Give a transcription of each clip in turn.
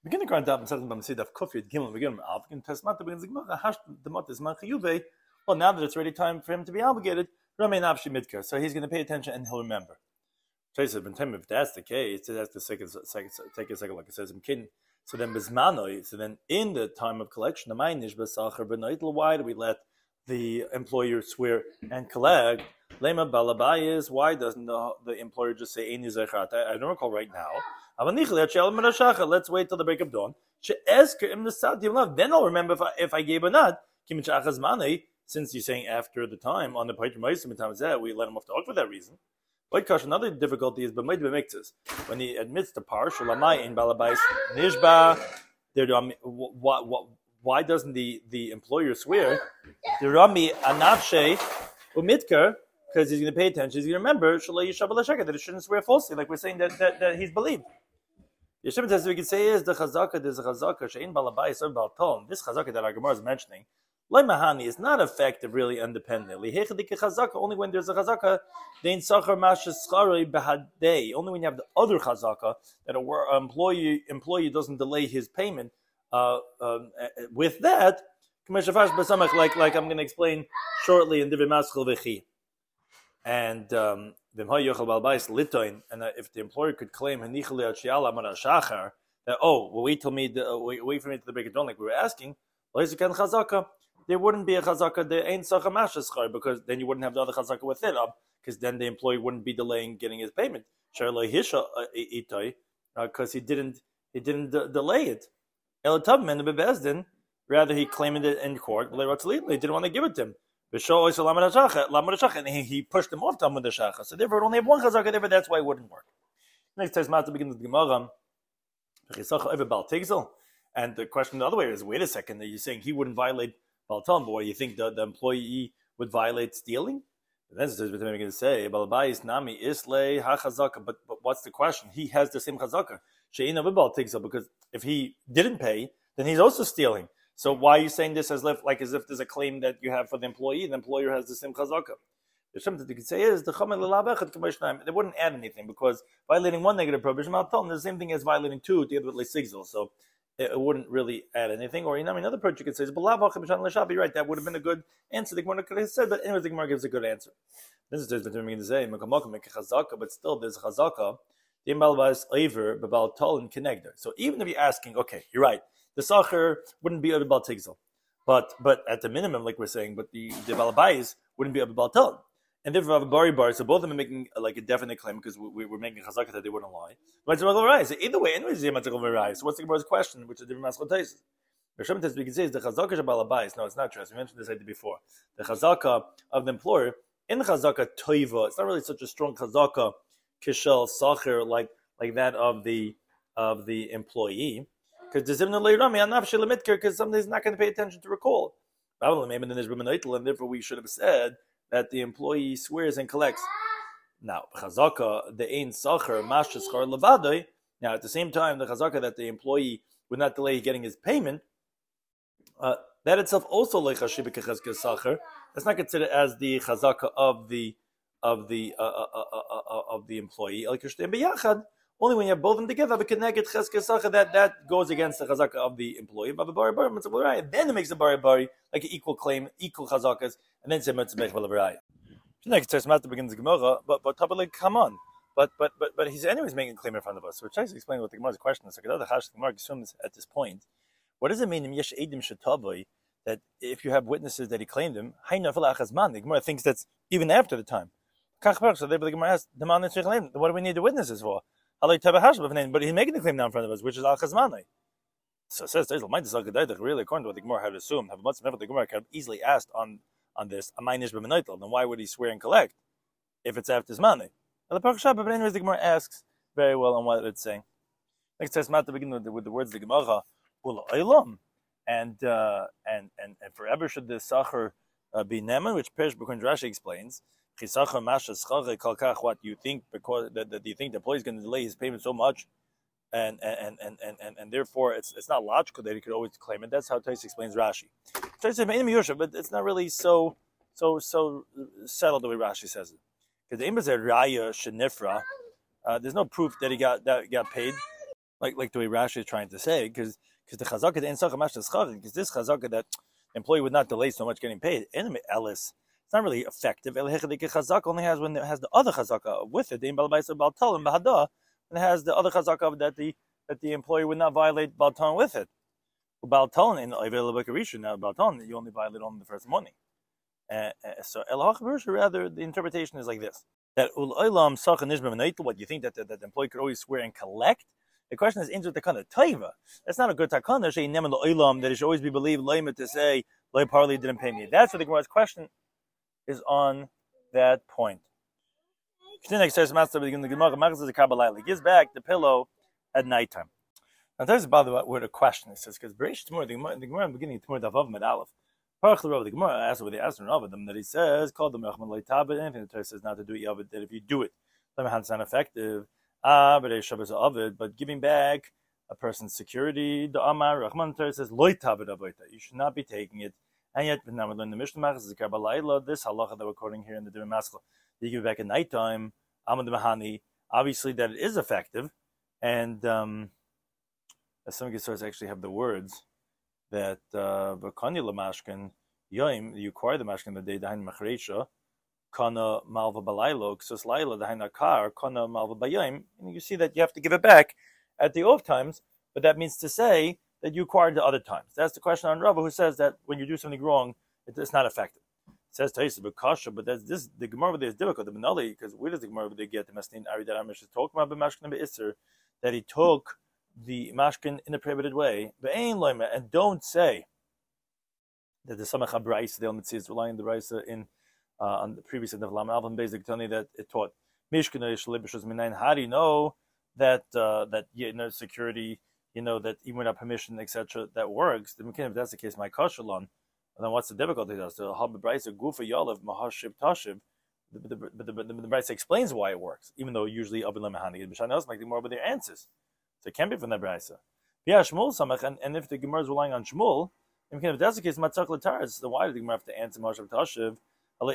Beginning to up and something by Masid of Kufid Gimel begin of in Tesmata begins the hash the mot is Manchiyuve. Well, now that it's already time for him to be obligated, Rami Nafshi Midker, so he's going to pay attention and he'll remember. Trace has been telling if that's the case, it has to take a second, like it says in Kin. So then Bismanoi, so then in the time of collection, the Mainish Basacher Benoitel, why do we let the employer swear and collect? Lema Balabayis, why doesn't the employer just say Ein Yizechat? I don't recall right now. Let's wait till the break of dawn. Then I'll remember if I gave or not. Since you're saying after the time on the Paitr we let him off the hook for that reason. Another difficulty is when he admits the partial in Balabais Nishba. Why doesn't the employer swear? The Rami Anavshe Umitker, because he's going to pay attention, he's going to remember that he shouldn't swear falsely, like we're saying that he's believed. Yeshua says we can say is the chazaka. There's a chazaka shein balabais or balton. This chazaka that our Gemara is mentioning, loy mahani, is not effective really independently. Only when there's a chazaka, dein sachar mashes schari behadei. Only when you have the other chazaka that an employee doesn't delay his payment. With that, like I'm going to explain shortly in Divrei Maschil V'chi. And if the employer could claim that wait for me to the break of dawn, like we were asking, there wouldn't be a chazaka. There ain't sacha mashas, because then you wouldn't have the other chazaka with it, because then the employee wouldn't be delaying getting his payment. Because he didn't delay it. Rather he claimed it in court. He didn't want to give it to him. And he pushed him off to Amud Shacha. So therefore, only have one chazaka. Therefore, that's why it wouldn't work. Next time, Mata begins with the Gemara. And the question the other way is: wait a second, are you saying he wouldn't violate Baltam, but what do you think the employee would violate stealing? And then it's going to say, "Balbayis nami islay hachazaka." But what's the question? He has the same chazaka. She'ina v'baltigzel, because if he didn't pay, then he's also stealing. So why are you saying this as if there's a claim that you have for the employee? The employer has the same chazaka. There's something you could say is the they wouldn't add anything, because violating one negative prohibition is the same thing as violating two together with lesigzel. So it wouldn't really add anything. Or another approach you could say is you're right. That would have been a good answer. The Gemara could have said, but anyways, the Gemara gives a good answer. This is just between to say but still there's chazaka. So even if you're asking, okay, you're right. The sacher wouldn't be a bal tigzel, but at the minimum, like we're saying, but the balabais wouldn't be a bal tel, and therefore have a bari bar. So both of them are making like a definite claim, because we're making chazaka that they wouldn't lie. But it's right. So either way, anyways, so what's the Gemara's question, which is different maskal taises? We can say is the chazaka of balabais. No, it's not true. As we mentioned this idea before, the chazaka of the employer in the chazaka toiva. It's not really such a strong chazaka kishel sacher like that of the employee. Because somebody is not going to pay attention to recall. And therefore we should have said that the employee swears and collects. Now, chazaka, the ein sacher, mashas levadoi. Now, at the same time, the chazaka that the employee would not delay getting his payment, that itself also leichashibik sacher. That's not considered as the chazaka of the employee. Only when you have both of them together, that goes against the chazaka of the employee. Then it makes a bari like an equal claim, equal chazakas, and then say mitzvah b'larayah. Next, Mata begins the Gemara, but come on, but he's anyways making a claim in front of us. So we're trying to explain what the Gemara's question is. The Gemara assumes at this point, what does it mean yesh edim shetavoy, that if you have witnesses that he claimed him, the Gemara thinks that's even after the time. So the Gemara asks, what do we need the witnesses for? But he's making the claim now in front of us, which is al chazmanai. So it says, really, according to what the Gemara had assumed, the Gemara could have easily asked on this, then why would he swear and collect if it's after his money? But anyways, the Gemara asks very well on what it's saying. Next says, to begin with the words of the Gemara, and forever should the sacher be neman, which Perish B'Kun Rashi explains. What do you think? Because do you think the employee is going to delay his payment so much, and therefore it's not logical that he could always claim it. That's how Tais explains Rashi. But it's not really so settled the way Rashi says it. Because the aim is a raya shenifra. There's no proof that he got paid. like the way Rashi is trying to say, because the chazaka the insach mash because this chazaka that the employee would not delay so much getting paid. In Ellis, it's not really effective. El chazaka only has when it has the other chazaka with it. The balbaisa baltalim bahada, and it has the other chazaka that the employee would not violate baltalim with it. Baltalim in Ivelabakarisha now baltalim you only violate on the first morning. So El rather the interpretation is like this: that ulaylam sachan nishba what you think that the employee could always swear and collect. The question is inter takana taiva. That's not a good takana. She nemen lo'ilam that it should always be believed layma to say loy parley didn't pay me. That's what the Gemara's question is on that point. The Gemara gives back the pillow at nighttime. Now there's by the word a question. It says because Bereish Tamur the Gemara in the beginning Tamur Davav Med Aleph. The Gemara asks what they asked of them that he says called the Mechman loy tabed. Anything the Torah says not to do yavid that if you do it, it's not effective. But giving back a person's security, the Amar Rahman says loy tabed avoita. You should not be taking it. And yet, now we learn the Mishnah Machas is Kabbalah. This halacha that we're quoting here in the Divrei Maskil, you give it back at nighttime. Amad Mahani, obviously that it is effective, and some Gesuras actually have the words that V'kani lamashkin yoim you acquire the mashkin the day dahin machreisha. Kana malva balaylo, ksus laila dahin akar, kana malva bayim. And you see that you have to give it back at the off times, but that means to say that you acquired the other times. That's the question on Rava, who says that when you do something wrong, it's not effective. It says Taisa b'kasha, but that's this the Gemara there is difficult. The Benali, because where does the Gemara they get the Masnin Ari that Amish is talking about b'mashkin b'isser that he took the mashkin in a prohibited way, and don't say that the Samach HaBraisa the Elmitzi is relying on the Braisa in on the previous of Lam Alvin Bezik Tony that it taught Mishkana Shalibishas Minayin. How do you know that security, that even without permission, etc., that works? If that's the case, my kashalon, then what's the difficulty? The Hababraisa Gufa Yalev Mahashib Tashiv. But the Braisa explains why it works, even though usually Abilam Mahani and Bishana else make more with their answers. So it can't be from the Braisa. Yeah, Shmuel Samach, and if the Gemara is relying on Shmuel, if that's the case, Matzach Lataris, then why did the Gemara have to answer Mahashib Tashiv? But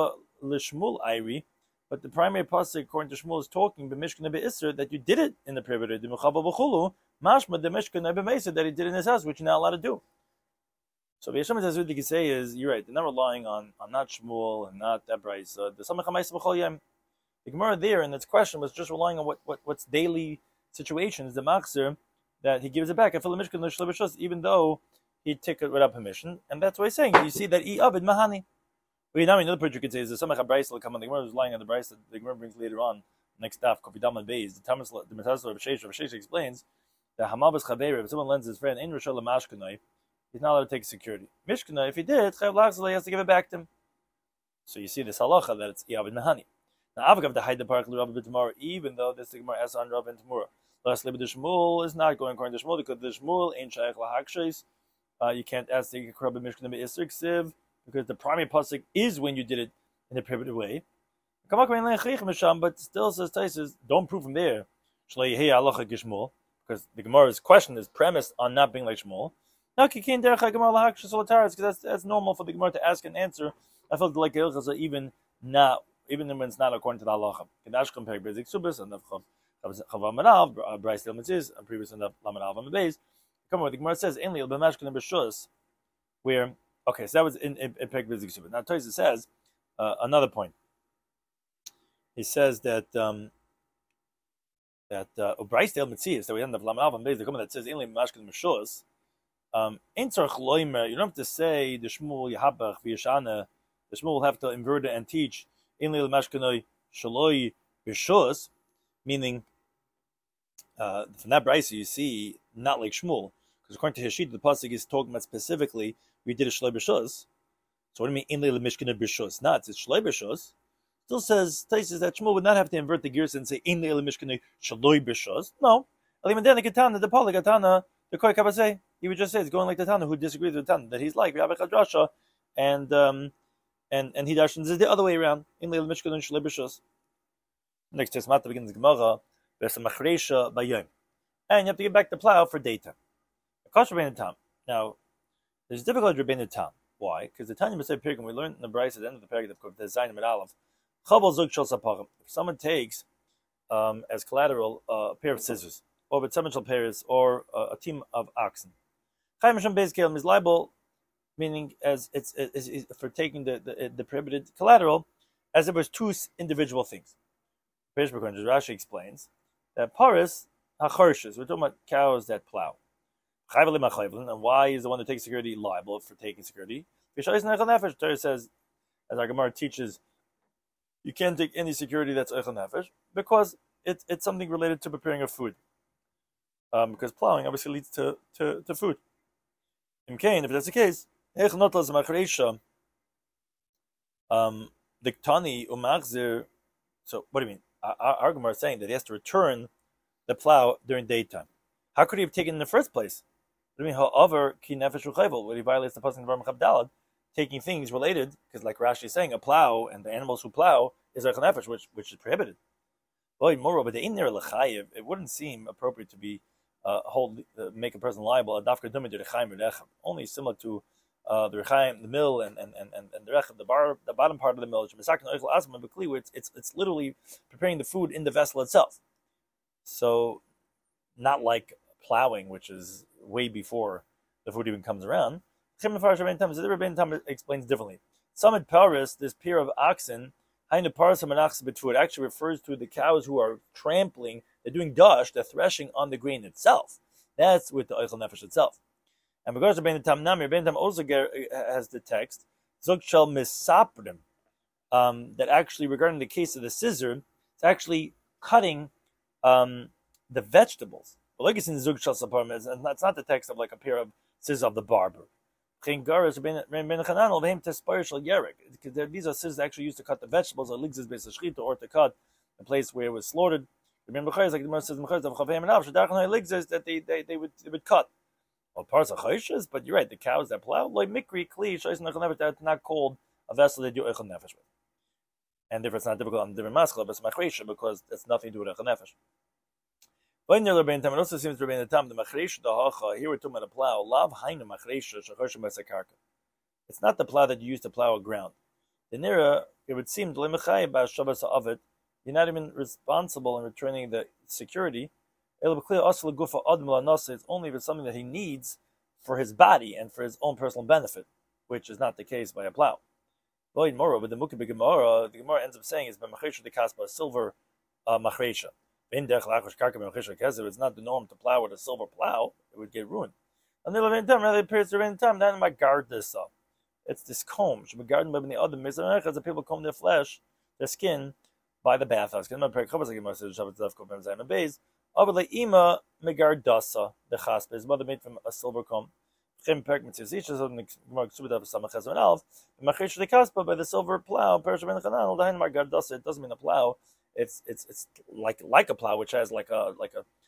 the primary pasuk, according to Shmuel, is talking b'mishkan be'isr that you did it in the prohibited. Mashma the mishkan be'meisa that he did in his house, which you're not allowed to do. So Yeshua says what you can say is you're right. They're not relying on not Shmuel and not that Braisa. The Samach HaMaisa b'chol yom. The Gemara there in its question was just relying on what's daily situations. The Machzir that he gives it back. I feel the mishkan even though he took it without permission, and that's what he's saying. You see that he avid mahani. Now another point you could say is the Samach HaBraisa will come on. The Gemara is lying on the Braisa that the Gemara brings later on. Next staff, Kopidam and Beis. The Metasla of Sheish explains that Hamabas Chaveir, if someone lends his friend in Roshel Mashkanoi, he's not allowed to take security. Mishkanoi, if he did, Chayav Lachzalei has to give it back to him. So you see this halacha that it's Yavid Mahani. Now Avagav the Haida Park Rabbi B'Tamara, even though this Gemara asks on Rabbi and Tamura. Lastly, the Shmuel is not going according to Shmuel because the Shmuel ain't Shaykh Lahakshes. You can't ask the Rabbi Mishkanoi Isrik Siv. Because the primary pasuk is when you did it in a prohibited way. But still says Taisus, don't prove from there. Because the Gemara's question is premised on not being like Shmuel. Because that's normal for the Gemara to ask and answer. I felt like even when it's not according to the halacha. Previous enough Lamanav on the base. Come on, the Gemara says where. Okay, so that was in Pek Bezik Subah. Now Tosis says another point. He says that Ubrais Del Mitzias, that we end up Lam Alvan Beis, the comment that says Inli Mashkin Meshus. In Tzarch Loimer, you don't have to say the Shmuel Yahabach V'Yashana. The Shmuel will have to invert it and teach Inli Mashkinoi Shaloi B'Shus, meaning from that Braisa you see not like Shmuel, because according to Hashid the pasuk is talking about specifically. We did a shloi b'shus. So what do you mean inlei lemishkana b'shus? Not it's shloi b'shus. Still says Taisus that Shmuel would not have to invert the gears and say inlei lemishkana shloi b'shus. No, even then the Katana, the Pali Katana, the Koi Kabasei, he would just say it's going like the Tana who disagrees with the Tana that he's like Rabbi Chadrasha, and he dashes the other way around inlei lemishkana shloi b'shus. Next test Mata begins Gemara verse machreisha bayom, and you have to get back the plow for daytime. Now. There's difficulty with Rabbeinu Tam. Why? Because the Tanya Masei Pirkim, we learned in the Braisa at the end of the paragraph of the Zayin Amid Aleph, Chabal Zug Shal Sapachim. If someone takes as collateral a pair of scissors, or B'Tzemen Paris, or a team of oxen. Chaim Hashem Beis Kelim is liable, meaning as it's for taking the prohibited collateral, as if it was two individual things. Rashi explains that Paris Hacharshes, we're talking about cows that plow. And why is the one that takes security liable for taking security? Torah says, as our Gemara teaches, you can't take any security that's eichel nefesh because it's something related to preparing of food. Because plowing obviously leads to food. In Cain, if that's the case, the Tani umachzir. So what do you mean? Our Gemara is saying that he has to return the plow during daytime. How could he have taken it in the first place? What do you mean? However, ki nefesh u'chayvel, when he violates the pasuk in Bar Mechabdalad, taking things related, because like Rashi is saying, a plow and the animals who plow is eichel nefesh, which is prohibited. But the in there lechayev, it wouldn't seem appropriate to be make a person liable. Only similar to the rechaim, the mill, and the rechaim, the bottom part of the mill. It's literally preparing the food in the vessel itself. So, not like plowing, which is way before the food even comes around. The explains differently. Summit Paris, this pair of oxen, actually refers to the cows who are trampling. They're doing dash, they're threshing on the grain itself. That's with the eichel nefesh itself. And because Rabbeinu Tam Namir, Rabbeinu Tam also has the text Zog Shel Misaprim, that actually regarding the case of the scissor, it's actually cutting the vegetables. But like it's in Zog Shel Saparim, it's not the text of like a pair of scissors of the barber. These are scissors actually used to cut the vegetables, or to cut the place where it was slaughtered. Remember, like the Gemara says, that they would cut. Well, parts of chayshes, but you're right. The cows that plow, like mikri kli, that's not called a vessel they do eichel nefesh with, and therefore it's not difficult on the different maskal, but it's machresha because it's nothing to do with eichel nefesh. But it also seems to be in the time the machresha the hacha. Here we're talking about a plow. Lav hainu machresha shachoshem b'sakarka. It's not the plow that you use to plow a ground. The nira, it would seem to lemechai b'shavas of it. You're not even responsible in returning the security. It's only if it's something that he needs for his body and for his own personal benefit, which is not the case by a plow. But the Gemara ends up saying is a silver machresha. It's not the norm to plow with a silver plow; it would get ruined. And then appears to time. Then my guard this up. It's this comb. Should be guarded by the other as the people comb their flesh, their skin, by the bathhouse. Ima megardasa the chaspe. His mother made from a silver comb. By the silver plow. It doesn't mean a plow. It's like a plow, which has like a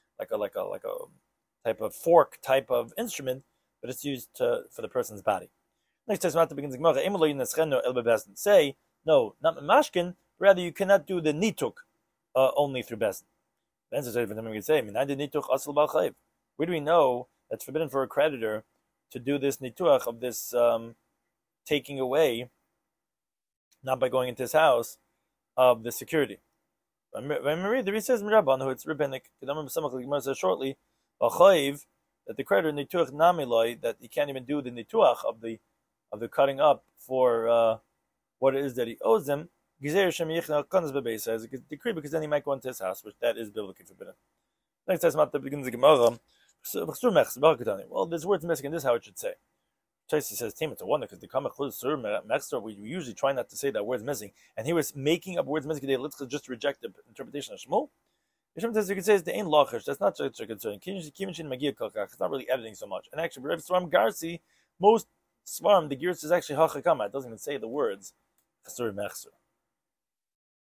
type of fork type of instrument, but it's used for the person's body. Next time, begins say no, not mashkin. Rather, you cannot do the nituk only through bezdin. Then we can say, where do we know that's forbidden for a creditor to do this nituach of this taking away, not by going into his house, of the security? The Ri says Mirabban, who it's rabbinic, says shortly, that the creditor nituach namiloi, that he can't even do the nituach of the cutting up for what it is that he owes them. Has a decree because then he might go into his house, which that is biblically forbidden. Next time, Mata begins the Gemara. Well, there's words missing in this. How it should say. Tracy says, "Team, it's a wonder because the Kamach we usually try not to say that word's missing, and he was making up words missing. Let's just reject the interpretation of Shmuel." Yishem says, "You can say it's the ain lachish. That's not such a concern. It's not really editing so much. And actually, Svarim Garsi, most Svarim the Girs is actually hachakama. It doesn't even say the words chasur mechser.